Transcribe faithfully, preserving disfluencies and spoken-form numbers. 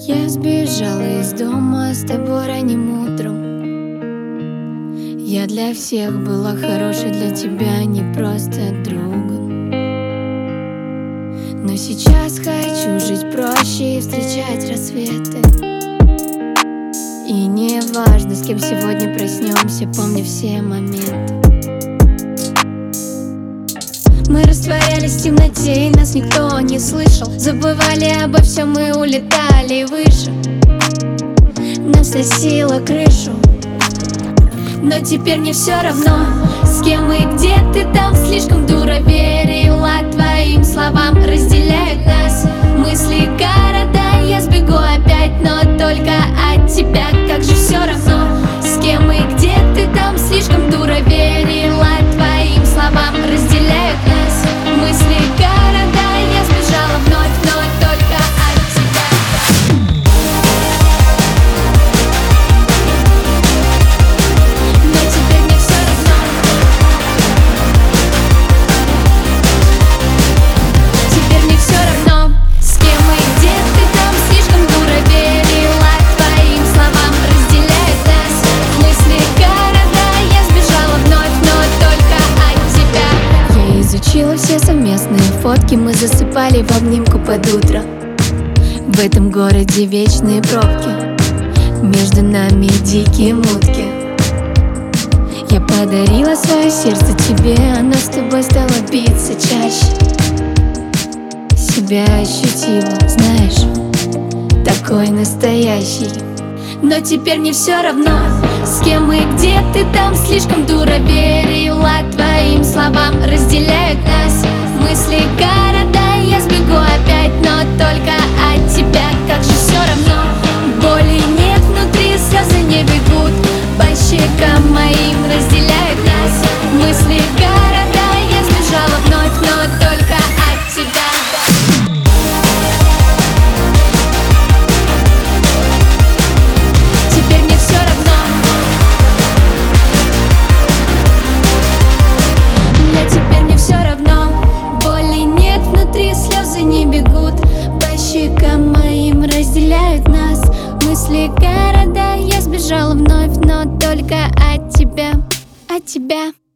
Я сбежала из дома с тобой ранним утром. Я для всех была хорошей, для тебя не просто другом. Но сейчас хочу жить проще и встречать рассветы. И не важно, с кем сегодня проснемся, помни все моменты. Мы растворялись в темноте, и нас никто не слышал. Забывали обо всем и улетали выше. Нам сносило крышу. Но теперь мне все равно, с кем и где ты там. Слишком дуро верила твоим словам. Разделяют нас мысли города. Я сбегу опять, но только от тебя. Как же все равно, с кем и где ты там. Слишком дуро верила твоим словам. Разделяют нас мысли города. Я сбежала вновь, но только от тебя. Но теперь мне все равно. Теперь мне все равно, с кем и где ты там. Слишком дуро верила твоим словам. Разделяют нас мысли города. Я сбежала вновь, но только от тебя. Я изучила все совместные фотки. Мы засыпали в обнимку под утро. В этом городе вечные пробки. Между нами дикие мутки. Я подарила свое сердце тебе. Оно с тобой стало биться чаще. Себя ощутила, знаешь, такой настоящий. Но теперь мне все равно, с кем и где ты там. Слишком дуро верила твоим словам. Разделяют нас мысли города. Я сбегу опять, но только от тебя. Как же все равно, боли нет внутри, слезы не бегут по щекам моим. Разделяют нас мысли города. Я сбежала вновь, но только от тебя. Теперь мне все равно. Да, теперь мне все равно. Боли нет внутри, слезы не бегут по щекам моим. Разделяют нас мысли города. Я сбежала вновь, но только от тебя, от тебя.